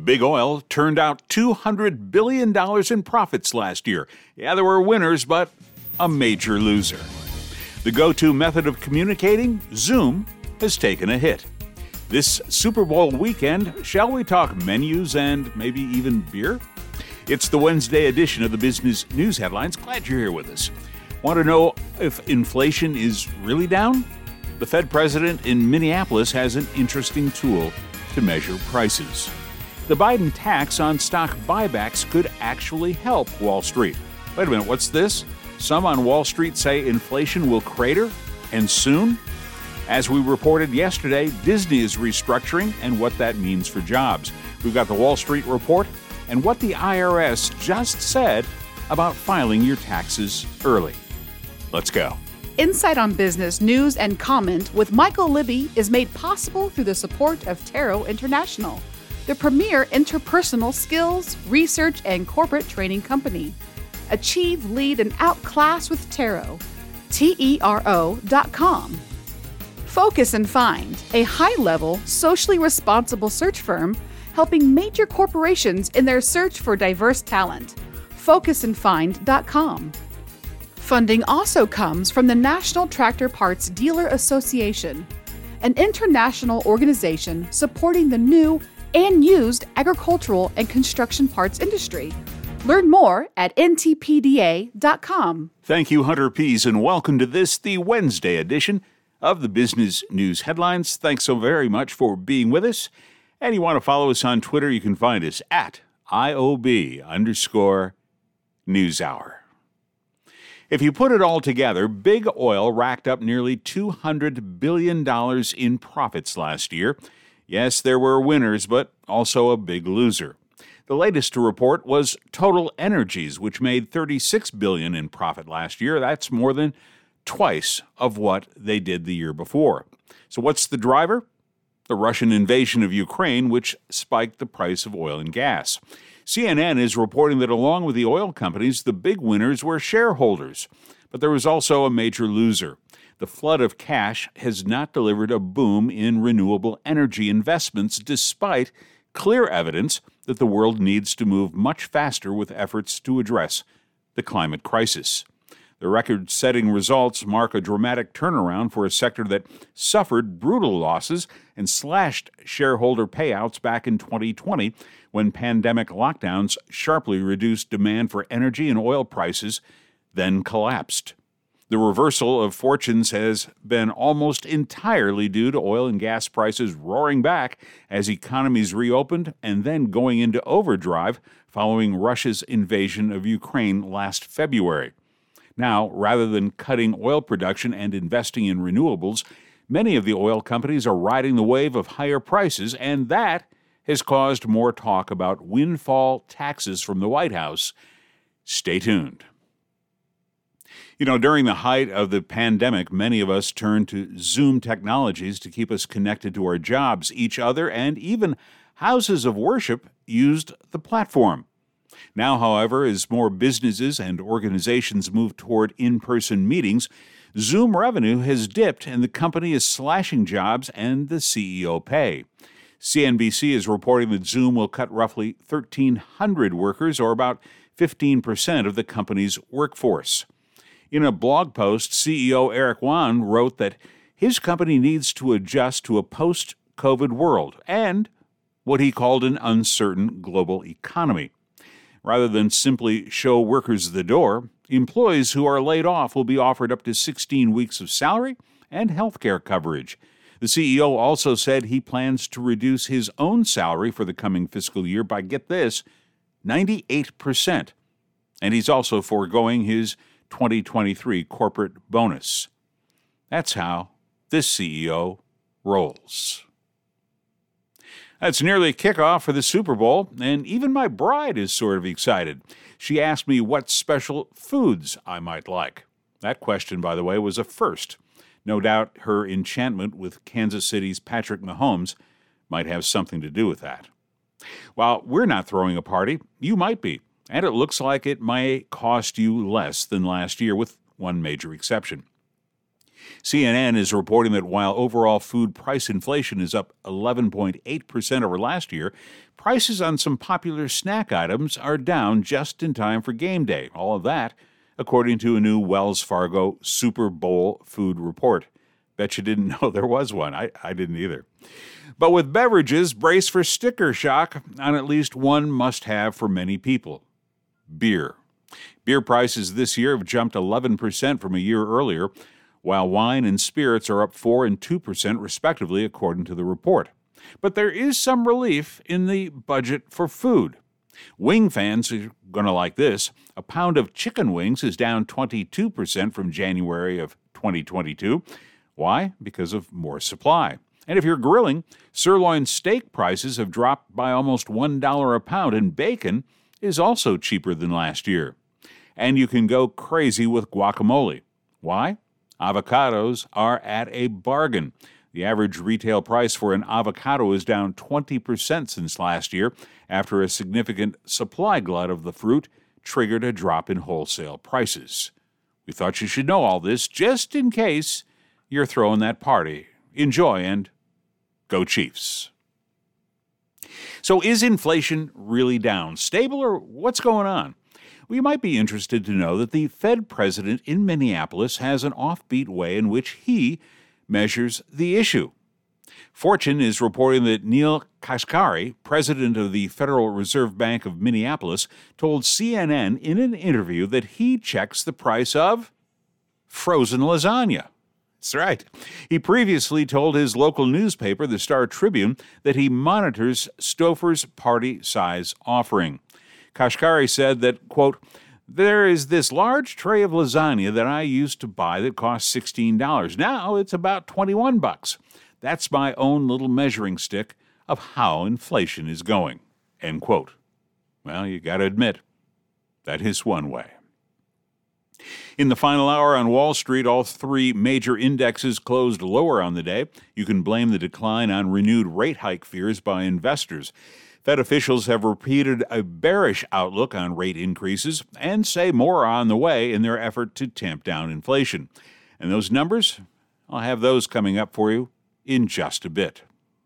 Big Oil turned out $200 billion in profits last year. Yeah, there were winners, but a major loser. The go-to method of communicating, Zoom, has taken a hit. This Super Bowl weekend, shall we talk menus and maybe even beer? It's the Wednesday edition of the Business News Headlines. Glad you're here with us. Want to know if inflation is really down? The Fed president in Minneapolis has an interesting tool to measure prices. The Biden tax on stock buybacks could actually help Wall Street. Wait a minute, what's this? Some on Wall Street say inflation will crater, and soon? As we reported yesterday, Disney is restructuring and what that means for jobs. We've got the Wall Street Report and what the IRS just said about filing your taxes early. Let's go. Insight on Business News and Comment with Michael Libby is made possible through the support of Taro International, the premier interpersonal skills, research, and corporate training company. Achieve, lead, and outclass with Taro. TERO.com. Focus and Find, a high-level, socially responsible search firm helping major corporations in their search for diverse talent. FocusandFind.com. Funding also comes from the National Tractor Parts Dealer Association, an international organization supporting the new and used agricultural and construction parts industry. Learn more at ntpda.com. Thank you, Hunter Pease, and welcome to this, the Wednesday edition of the Business News Headlines. Thanks so very much for being with us. And you want to follow us on Twitter, you can find us at IOB_NewsHour. If you put it all together, Big Oil racked up nearly $200 billion in profits last year. Yes, there were winners, but also a big loser. The latest to report was Total Energies, which made $36 billion in profit last year. That's more than twice of what they did the year before. So what's the driver? The Russian invasion of Ukraine, which spiked the price of oil and gas. CNN is reporting that along with the oil companies, the big winners were shareholders. But there was also a major loser. The flood of cash has not delivered a boom in renewable energy investments, despite clear evidence that the world needs to move much faster with efforts to address the climate crisis. The record-setting results mark a dramatic turnaround for a sector that suffered brutal losses and slashed shareholder payouts back in 2020 when pandemic lockdowns sharply reduced demand for energy and oil prices, then collapsed. The reversal of fortunes has been almost entirely due to oil and gas prices roaring back as economies reopened and then going into overdrive following Russia's invasion of Ukraine last February. Now, rather than cutting oil production and investing in renewables, many of the oil companies are riding the wave of higher prices, and that has caused more talk about windfall taxes from the White House. Stay tuned. You know, during the height of the pandemic, many of us turned to Zoom technologies to keep us connected to our jobs, each other, and even houses of worship used the platform. Now, however, as more businesses and organizations move toward in-person meetings, Zoom revenue has dipped and the company is slashing jobs and the CEO pay. CNBC is reporting that Zoom will cut roughly 1,300 workers, or about 15% of the company's workforce. In a blog post, CEO Eric Yuan wrote that his company needs to adjust to a post-COVID world and what he called an uncertain global economy. Rather than simply show workers the door, employees who are laid off will be offered up to 16 weeks of salary and health care coverage. The CEO also said he plans to reduce his own salary for the coming fiscal year by, get this, 98%. And he's also foregoing his 2023 corporate bonus. That's how this CEO rolls. It's nearly kickoff for the Super Bowl, and even my bride is sort of excited. She asked me what special foods I might like. That question, by the way, was a first. No doubt her enchantment with Kansas City's Patrick Mahomes might have something to do with that. While we're not throwing a party, you might be, and it looks like it might cost you less than last year, with one major exception. CNN is reporting that while overall food price inflation is up 11.8% over last year, prices on some popular snack items are down just in time for game day. All of that, according to a new Wells Fargo Super Bowl food report. Bet you didn't know there was one. I didn't either. But with beverages, brace for sticker shock on at least one must-have for many people: beer. Beer prices this year have jumped 11% from a year earlier, while wine and spirits are up 4% and 2% respectively, according to the report. But there is some relief in the budget for food. Wing fans are going to like this. A pound of chicken wings is down 22% from January of 2022. Why? Because of more supply. And if you're grilling, sirloin steak prices have dropped by almost $1 a pound, and bacon is also cheaper than last year. And you can go crazy with guacamole. Why? Avocados are at a bargain. The average retail price for an avocado is down 20% since last year after a significant supply glut of the fruit triggered a drop in wholesale prices. We thought you should know all this just in case you're throwing that party. Enjoy and go Chiefs. So is inflation really down, stable, or what's going on? Well, you might be interested to know that the Fed president in Minneapolis has an offbeat way in which he measures the issue. Fortune is reporting that Neel Kashkari, president of the Federal Reserve Bank of Minneapolis, told CNN in an interview that he checks the price of frozen lasagna. That's right. He previously told his local newspaper, the Star Tribune, that he monitors Stouffer's party size offering. Kashkari said that, quote, "There is this large tray of lasagna that I used to buy that cost $16. Now it's about $21. That's my own little measuring stick of how inflation is going," end quote. Well, you got to admit, that is one way. In the final hour on Wall Street, all three major indexes closed lower on the day. You can blame the decline on renewed rate hike fears by investors. Fed officials have repeated a bearish outlook on rate increases and say more are on the way in their effort to tamp down inflation. And those numbers, I'll have those coming up for you in just a bit.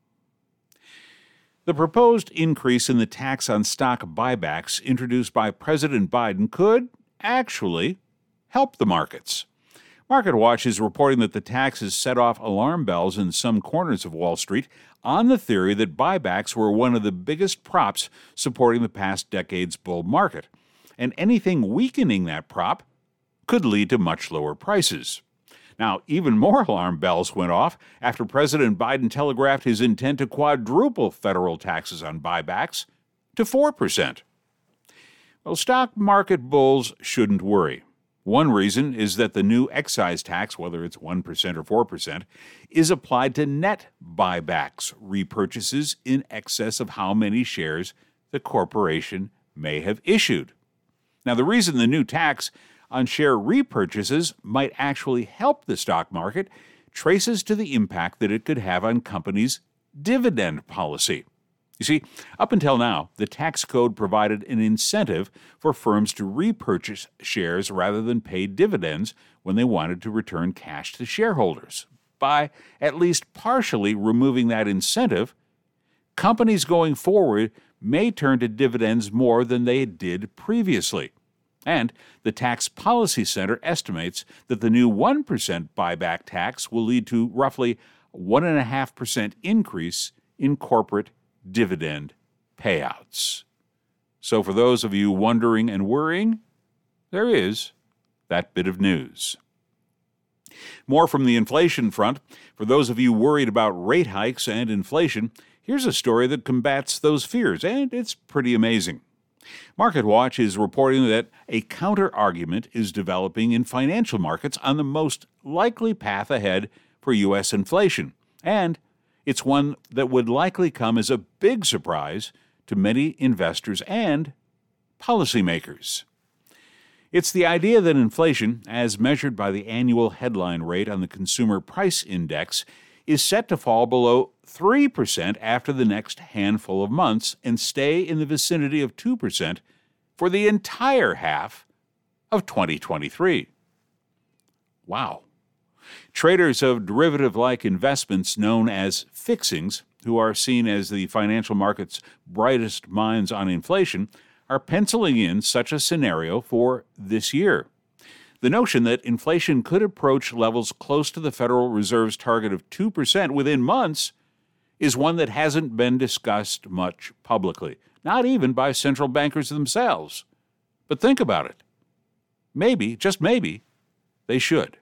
The proposed increase in the tax on stock buybacks introduced by President Biden could actually help the markets. MarketWatch is reporting that the tax has set off alarm bells in some corners of Wall Street on the theory that buybacks were one of the biggest props supporting the past decade's bull market, and anything weakening that prop could lead to much lower prices. Now, even more alarm bells went off after President Biden telegraphed his intent to quadruple federal taxes on buybacks to 4%. Well, stock market bulls shouldn't worry. One reason is that the new excise tax, whether it's 1% or 4%, is applied to net buybacks, repurchases in excess of how many shares the corporation may have issued. Now, the reason the new tax on share repurchases might actually help the stock market traces to the impact that it could have on companies' dividend policy. You see, up until now, the tax code provided an incentive for firms to repurchase shares rather than pay dividends when they wanted to return cash to shareholders. By at least partially removing that incentive, companies going forward may turn to dividends more than they did previously. And the Tax Policy Center estimates that the new 1% buyback tax will lead to roughly 1.5% increase in corporate dividend payouts. So for those of you wondering and worrying, there is that bit of news. More from the inflation front. For those of you worried about rate hikes and inflation, here's a story that combats those fears, and it's pretty amazing. MarketWatch is reporting that a counter-argument is developing in financial markets on the most likely path ahead for U.S. inflation, and it's one that would likely come as a big surprise to many investors and policymakers. It's the idea that inflation, as measured by the annual headline rate on the Consumer Price Index, is set to fall below 3% after the next handful of months and stay in the vicinity of 2% for the entire half of 2023. Wow. Traders of derivative-like investments known as fixings, who are seen as the financial market's brightest minds on inflation, are penciling in such a scenario for this year. The notion that inflation could approach levels close to the Federal Reserve's target of 2% within months is one that hasn't been discussed much publicly, not even by central bankers themselves. But think about it. Maybe, just maybe, they should.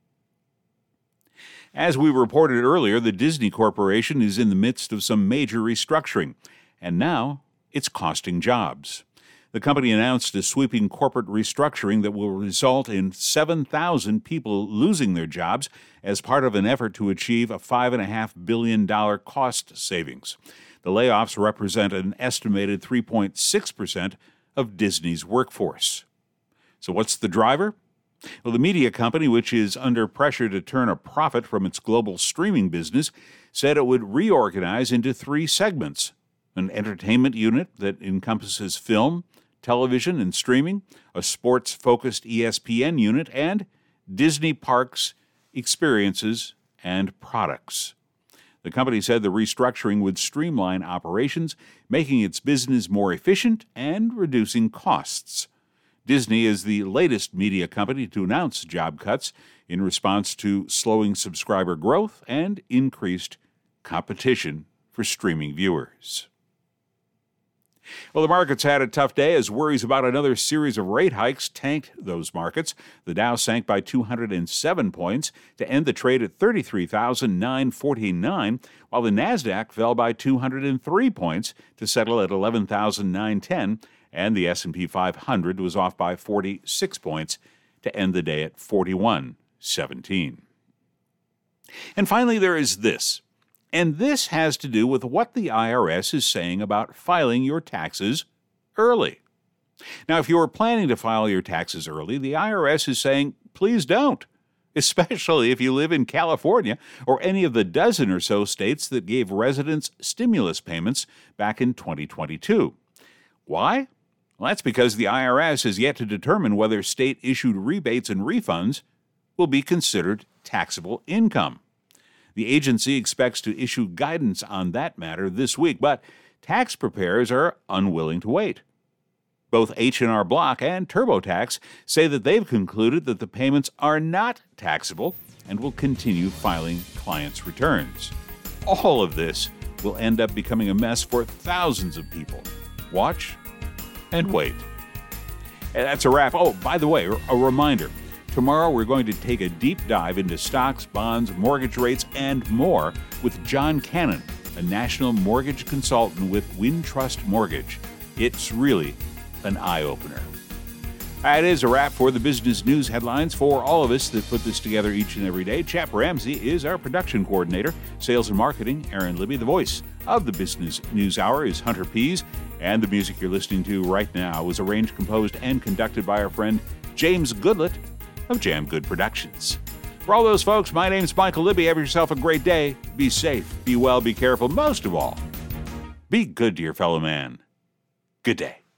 As we reported earlier, the Disney Corporation is in the midst of some major restructuring, and now it's costing jobs. The company announced a sweeping corporate restructuring that will result in 7,000 people losing their jobs as part of an effort to achieve a $5.5 billion cost savings. The layoffs represent an estimated 3.6% of Disney's workforce. So what's the driver? Well, the media company, which is under pressure to turn a profit from its global streaming business, said it would reorganize into 3 segments: an entertainment unit that encompasses film, television, and streaming, a sports-focused ESPN unit, and Disney Parks, Experiences, and Products. The company said the restructuring would streamline operations, making its business more efficient and reducing costs. Disney is the latest media company to announce job cuts in response to slowing subscriber growth and increased competition for streaming viewers. Well, the markets had a tough day as worries about another series of rate hikes tanked those markets. The Dow sank by 207 points to end the trade at 33,949, while the Nasdaq fell by 203 points to settle at 11,910, and the S&P 500 was off by 46 points to end the day at 4117. And finally, there is this. And this has to do with what the IRS is saying about filing your taxes early. Now, if you are planning to file your taxes early, the IRS is saying, please don't, especially if you live in California or any of the dozen or so states that gave residents stimulus payments back in 2022. Why? Well, that's because the IRS has yet to determine whether state-issued rebates and refunds will be considered taxable income. The agency expects to issue guidance on that matter this week, but tax preparers are unwilling to wait. Both H&R Block and TurboTax say that they've concluded that the payments are not taxable and will continue filing clients' returns. All of this will end up becoming a mess for thousands of people. Watch and wait. And that's a wrap. Oh, by the way, a reminder. Tomorrow, we're going to take a deep dive into stocks, bonds, mortgage rates, and more with John Cannon, a national mortgage consultant with Wintrust Mortgage. It's really an eye-opener. That is a wrap for the business news headlines. For all of us that put this together each and every day, Chap Ramsey is our production coordinator. Sales and marketing, Aaron Libby. The voice of the Business News Hour is Hunter Pease. And the music you're listening to right now was arranged, composed, and conducted by our friend James Goodlett of Jam Good Productions. For all those folks, my name's Michael Libby. Have yourself a great day. Be safe, be well, be careful. Most of all, be good to your fellow man. Good day.